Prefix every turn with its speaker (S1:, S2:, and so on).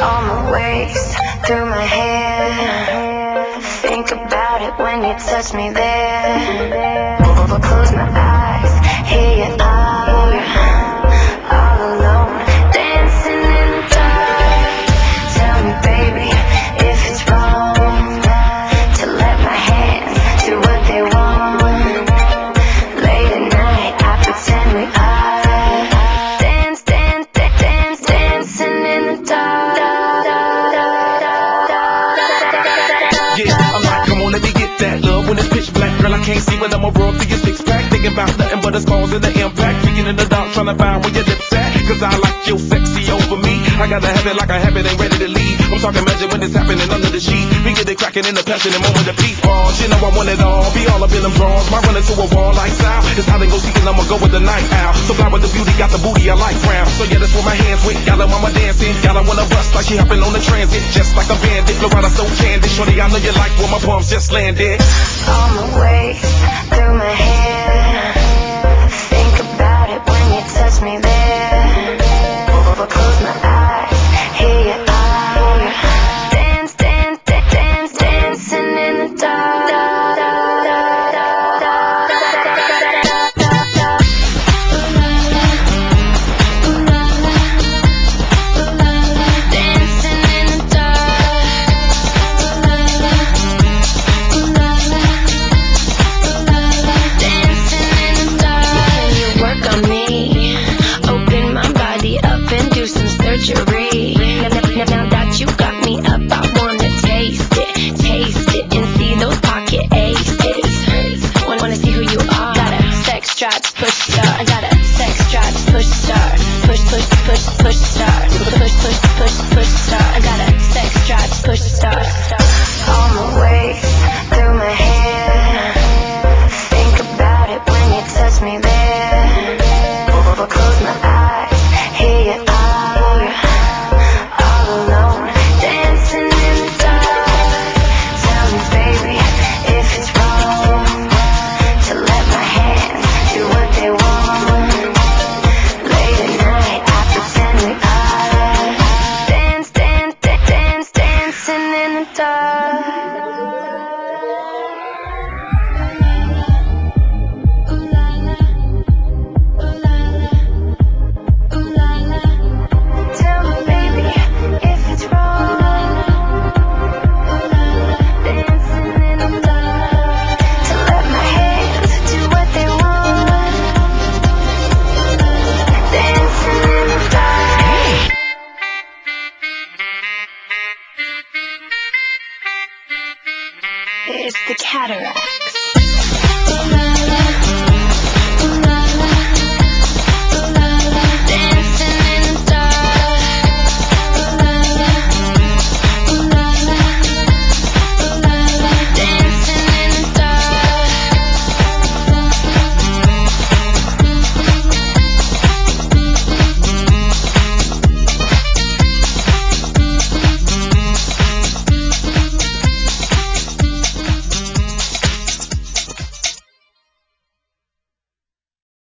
S1: on my waist, through my hair. Think about it when you touch me there. Close my eyes, here you are, all alone, dancing in the dark. Tell me, baby, if it's wrong to let my hands do what they want. Late at night, I pretend we are dancing in the dark.
S2: Yeah, I'm like, come on, let me get that love when it's pitch black. Girl, I can't see when I'm a rub through your six pack. Thinking about nothing but the scars and the impact. Speaking in the dark, trying to find where your lips at. Cause I like your sexy over me. I gotta have it like I have it, ain't ready to leave. I'm talking magic when it's happening under the sheet. We get it cracking in the passion and moment of peace. Oh, you know I want it all. Be all up in them drawers. Might run into a wall like style. It's how they go seeking, I'ma go with the night owl. So fly with the beauty, got the booty I like round. So yeah, that's where my hands went. Got her mama dancing. Got her wanna bust like she hopping on the transit. Just like a bandit. Loretta so candid. Shorty, I know you like when my palms just landed.
S1: On my waist, through my hair. Think about it when you touch me there. Close my eyes, here you are. Dancing in the dark. Now that you got me up, I wanna taste it, and see those pocket aces. Wanna see who you are. Got a sex drive, push start. I got a sex drive, push start. Push start. Push start. I got a sex drive, push start. On my waist, through my hair. Think about it when you touch me there. Close my eyes, here you are. All alone, dancing in the dark. Tell me, baby, if it's wrong to let my hands do what they want. Late at night, I pretend we are dancing in the dark. Tell me, baby, if it's wrong, dancing in the dark, to let my hands do what they want, dancing in the dark. It's the Cataracts.